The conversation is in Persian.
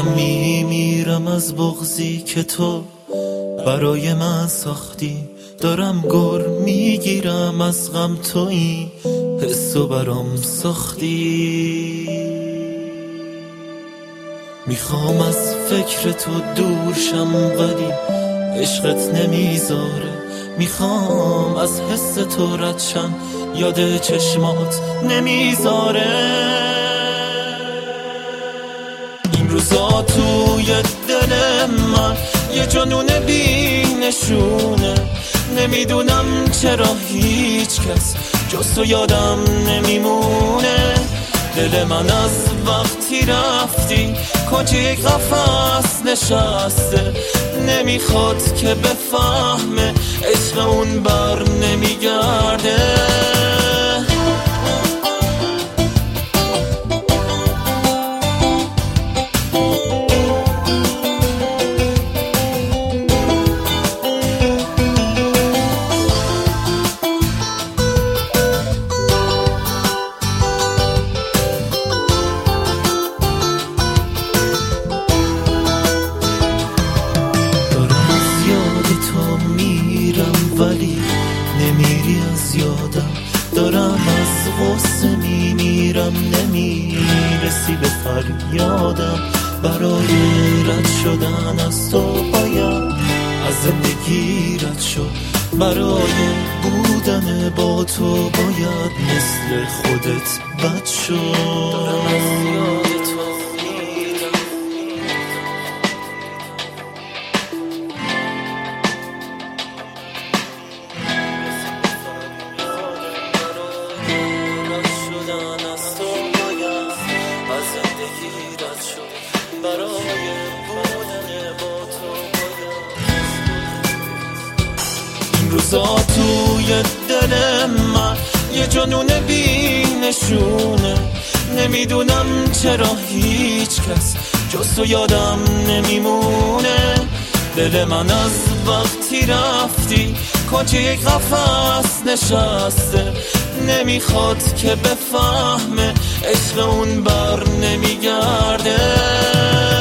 دارم میمیرم از بغضی که تو برای من ساختی، دارم گر میگیرم از غم، تویی حسو برام ساختی. میخوام از فکر تو دور شم ولی عشقت نمیذاره، میخوام از حس تو رد شم یاد چشمات نمیذاره. این روزا توی دل من یه جنون بی نشونه، نمیدونم چرا هیچ کس جز تو یادم نمیمونه. دل من از وقتی رفتی کنج یک قفس نشسته، نمیخواد که بفهمه عشق اون بر نمیگرده. ولی نمیری از یادم، دارم از غصه میمیرم، نمیرسی به فریادم. برای رد شدن از تو باید از زندگی رد شد، برای بودن با تو باید مثل خودت بد شد. دارم از یاد تو برای بودن با تو. این روزا توی دل من یه جنون بی نشونه، نمیدونم چرا هیچ کس جز تو یادم نمیمونه. دل من از وقتی رفتی کنج یک قفس نشسته، نمیخواد که بفهمه عشق اون بر نمیگرده.